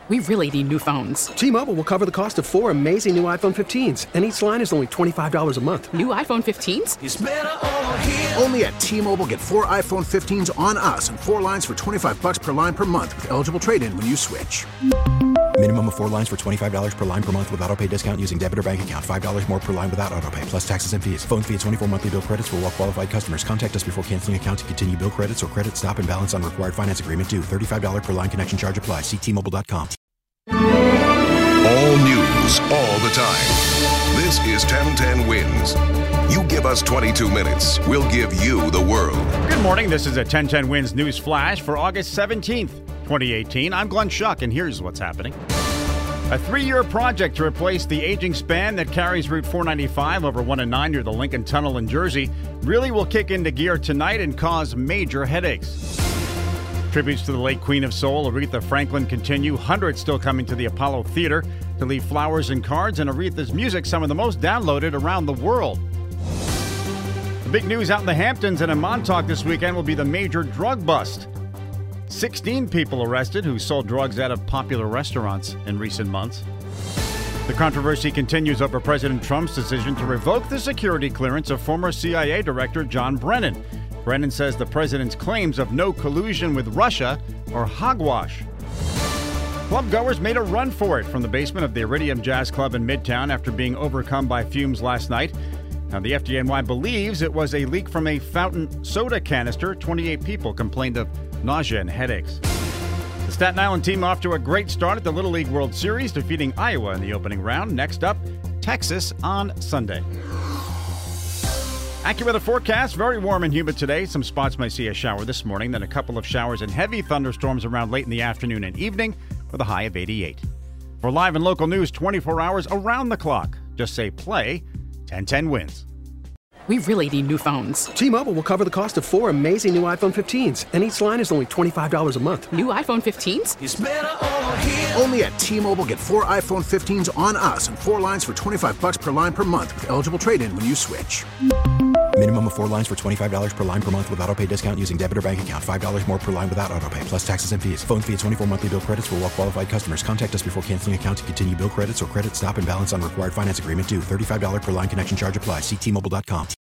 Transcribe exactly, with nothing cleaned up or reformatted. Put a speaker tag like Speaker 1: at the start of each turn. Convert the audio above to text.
Speaker 1: We really need new phones.
Speaker 2: T-Mobile will cover the cost of four amazing new iPhone fifteens, and each line is only twenty-five dollars a month.
Speaker 1: New iPhone fifteens?
Speaker 3: It's better over here.
Speaker 4: Only at T-Mobile, get four iPhone fifteens on us and four lines for twenty-five dollars per line per month with eligible trade-in when you switch.
Speaker 5: Minimum of four lines for twenty-five dollars per line per month with autopay discount using debit or bank account. five dollars more per line without autopay, plus taxes and fees. Phone fee at twenty-four monthly bill credits for well-qualified customers. Contact us before canceling account to continue bill credits or credit stop and balance on required finance agreement due. thirty-five dollars per line connection charge applies. See T Mobile dot com.
Speaker 6: All news, all the time. This is ten ten Wins. You give us twenty-two minutes, we'll give you the world.
Speaker 7: Good morning. This is a ten ten Wins News Flash for August seventeenth, twenty eighteen. I'm Glenn Schuck, and here's what's happening. A three-year project to replace the aging span that carries Route four ninety-five over one and nine near the Lincoln Tunnel in Jersey really will kick into gear tonight and cause major headaches. Tributes to the late Queen of Soul, Aretha Franklin, continue. Hundreds still coming to the Apollo Theater to leave flowers and cards, and Aretha's music some of the most downloaded around the world. The big news out in the Hamptons and in Montauk this weekend will be the major drug bust. sixteen people arrested who sold drugs out of popular restaurants in recent months. The controversy continues over President Trump's decision to revoke the security clearance of former C I A Director John Brennan. Brennan says the president's claims of no collusion with Russia are hogwash. Club goers made a run for it from the basement of the Iridium Jazz Club in Midtown after being overcome by fumes last night. Now, the F D N Y believes it was a leak from a fountain soda canister. twenty-eight people complained of nausea and headaches. The Staten Island team off to a great start at the Little League World Series, defeating Iowa in the opening round. Next up, Texas on Sunday. AccuWeather forecast, very warm and humid today. Some spots may see a shower this morning, then a couple of showers and heavy thunderstorms around late in the afternoon and evening with a high of eighty-eight. For live and local news twenty-four hours around the clock, just say play ten ten Wins.
Speaker 1: We really need new phones.
Speaker 2: T-Mobile will cover the cost of four amazing new iPhone fifteens, and each line is only twenty-five dollars a month.
Speaker 1: New iPhone fifteens?
Speaker 3: It's better over here.
Speaker 4: Only at T-Mobile, get four iPhone fifteens on us and four lines for twenty-five dollars per line per month with eligible trade-in when you switch.
Speaker 5: Minimum of four lines for twenty-five dollars per line per month with autopay discount using debit or bank account. five dollars more per line without autopay, plus taxes and fees. Phone fee at twenty-four monthly bill credits for well-qualified customers. Contact us before canceling account to continue bill credits or credit stop and balance on required finance agreement due. thirty-five dollars per line connection charge applies. See T Mobile dot com.